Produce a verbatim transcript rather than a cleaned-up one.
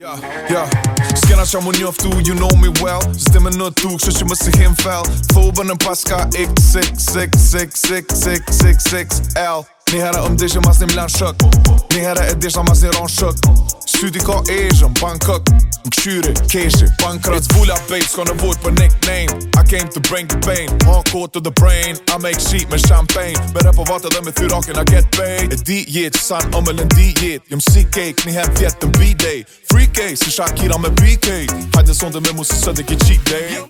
Ja, ja, s'kena qa mu njoftu, you know me well. S'di me në tu, kështu që më si him fell. Fobën në paska X, X, X, X, X, X, X, X, L. Një herë ëm deshe mas një mlan shok, një herë e desha mas një ron shok. Syti ka ejshëm, Bangkok, më këshyri, keshi, bankrot. It's Vula babe, s'ka nevoj për nickname. I came to bring the pain, hardcore to the brain. I make sheet me champagne, me repo vate dhe me thyrakin I get paid. E di jet, që san ëmëllën di jet. Jëm si cake, një herë vjetë të B-day. Free case, si Shakira me B K. Hajde sonde me mu se së dhe ki cheat day.